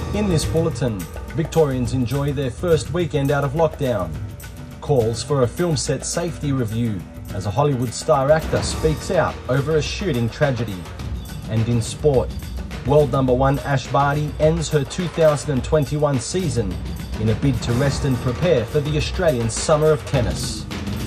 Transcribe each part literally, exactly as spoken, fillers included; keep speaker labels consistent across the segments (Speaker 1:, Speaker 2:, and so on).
Speaker 1: In this bulletin, Victorians enjoy their first weekend out of lockdown. Calls for a film set safety review as a Hollywood star actor speaks out over a shooting tragedy. And in sport, world number one Ash Barty ends her two thousand twenty-one season in a bid to rest and prepare for the Australian Summer of Tennis.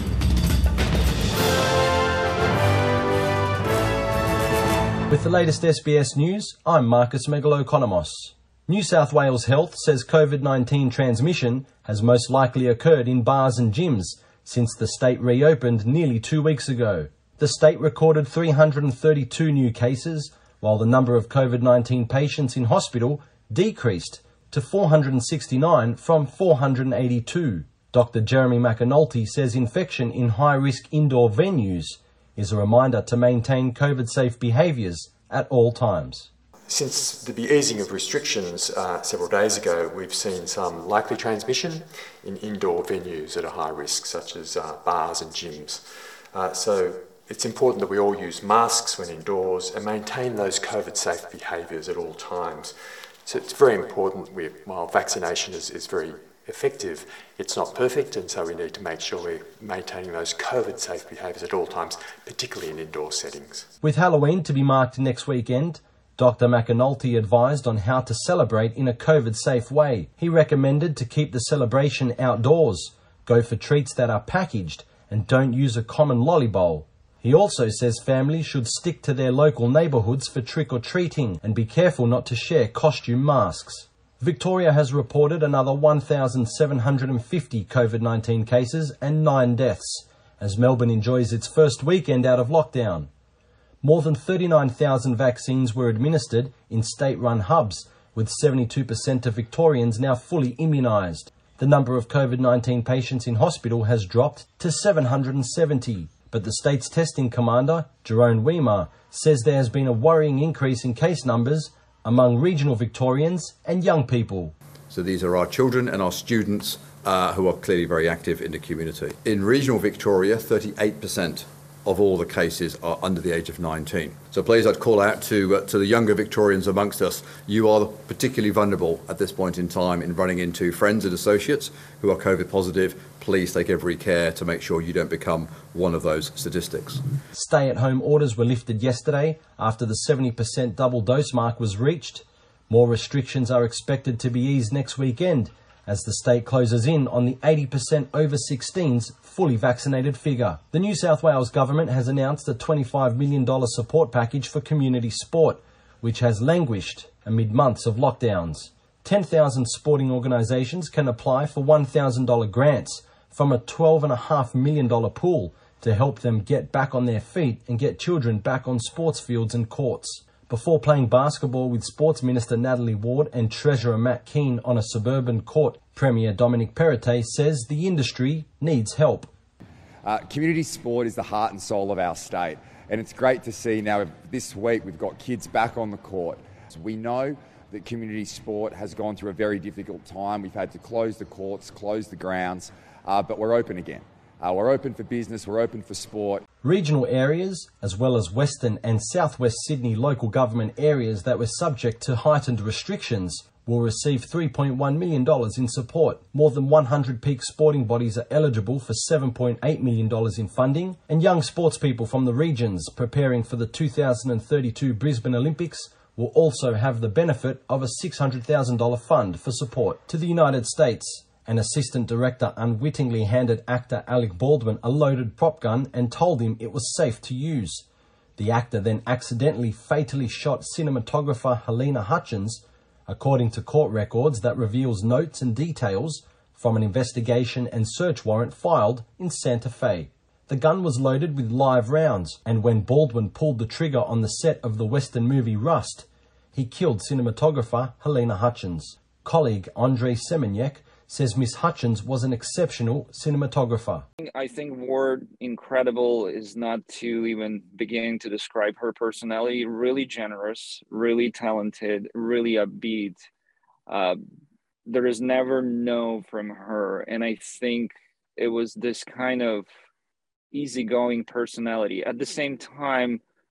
Speaker 1: With the latest S B S News, I'm Marcus Megalokonomos. New South Wales Health says COVID nineteen transmission has most likely occurred in bars and gyms since the state reopened nearly two weeks ago. The state recorded three hundred thirty-two new cases, while the number of COVID nineteen patients in hospital decreased to four hundred sixty-nine from four hundred eighty-two. Doctor Jeremy McAnulty says infection in high-risk indoor venues is a reminder to maintain COVID-safe behaviours at all times.
Speaker 2: Since the easing of restrictions uh, several days ago, we've seen some likely transmission in indoor venues at a high risk, such as uh, bars and gyms. Uh, so it's important that we all use masks when indoors and maintain those COVID-safe behaviours at all times. So it's very important, we, while vaccination is, is very effective, it's not perfect, and so we need to make sure we're maintaining those COVID-safe behaviours at all times, particularly in indoor settings.
Speaker 1: With Halloween to be marked next weekend, Doctor McAnulty advised on how to celebrate in a COVID-safe way. He recommended to keep the celebration outdoors, go for treats that are packaged, and don't use a common lolly bowl. He also says families should stick to their local neighbourhoods for trick-or-treating and be careful not to share costume masks. Victoria has reported another one thousand seven hundred fifty COVID nineteen cases and nine deaths, as Melbourne enjoys its first weekend out of lockdown. More than thirty-nine thousand vaccines were administered in state-run hubs, with seventy-two percent of Victorians now fully immunised. The number of COVID nineteen patients in hospital has dropped to seven hundred seventy, but the state's testing commander, Jerome Weimar, says there has been a worrying increase in case numbers among regional Victorians and young people.
Speaker 3: So these are our children and our students uh, who are clearly very active in the community. In regional Victoria, thirty-eight percent of all the cases are under the age of nineteen. So please, I'd call out to uh, to the younger Victorians amongst us. You are particularly vulnerable at this point in time in running into friends and associates who are COVID positive. Please take every care to make sure you don't become one of those statistics.
Speaker 1: Stay-at-home orders were lifted yesterday after the seventy percent double dose mark was reached. More restrictions are expected to be eased next weekend as the state closes in on the eighty percent over sixteens fully vaccinated figure. The New South Wales government has announced a twenty-five million dollars support package for community sport, which has languished amid months of lockdowns. ten thousand sporting organisations can apply for one thousand dollars grants from a twelve point five million dollars pool to help them get back on their feet and get children back on sports fields and courts. Before playing basketball with Sports Minister Natalie Ward and Treasurer Matt Keane on a suburban court, Premier Dominic Perrottet says the industry needs help.
Speaker 4: Uh, community sport is the heart and soul of our state, and it's great to see now this week we've got kids back on the court. So we know that community sport has gone through a very difficult time. We've had to close the courts, close the grounds, uh, but we're open again. Uh, we're open for business, we're open for sport.
Speaker 1: Regional areas, as well as Western and Southwest Sydney local government areas that were subject to heightened restrictions, will receive three point one million dollars in support. More than one hundred peak sporting bodies are eligible for seven point eight million dollars in funding, and young sportspeople from the regions preparing for the two thousand thirty-two Brisbane Olympics will also have the benefit of a six hundred thousand dollars fund for support. To the United States, an assistant director unwittingly handed actor Alec Baldwin a loaded prop gun and told him it was safe to use. The actor then accidentally fatally shot cinematographer Helena Hutchins, according to court records that reveals notes and details from an investigation and search warrant filed in Santa Fe. The gun was loaded with live rounds, and when Baldwin pulled the trigger on the set of the Western movie Rust, he killed cinematographer Helena Hutchins. Colleague Andrei Semenyek says Miss Hutchins was an exceptional cinematographer.
Speaker 5: I think word incredible is not to even begin to describe her personality. Really generous, really talented, really upbeat. Uh, there is never no from her. And I think it was this kind of easygoing personality. At the same time,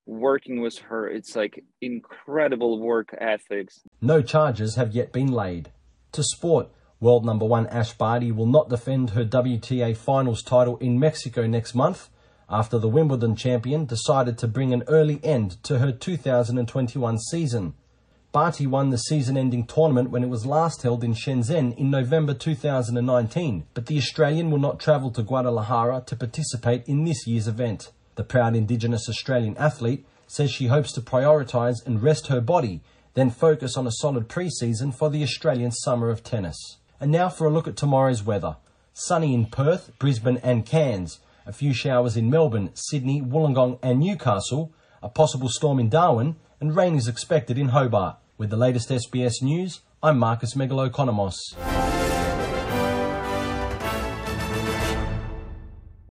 Speaker 5: working with her, it's like incredible work ethics.
Speaker 1: No charges have yet been laid. To sport, world number one Ash Barty will not defend her W T A finals title in Mexico next month after the Wimbledon champion decided to bring an early end to her two thousand twenty-one season. Barty won the season-ending tournament when it was last held in Shenzhen in November two thousand nineteen, but the Australian will not travel to Guadalajara to participate in this year's event. The proud Indigenous Australian athlete says she hopes to prioritise and rest her body, then focus on a solid pre-season for the Australian summer of tennis. And now for a look at tomorrow's weather. Sunny in Perth, Brisbane and Cairns. A few showers in Melbourne, Sydney, Wollongong and Newcastle. A possible storm in Darwin, and rain is expected in Hobart. With the latest S B S News, I'm Marcus Megalokonomos.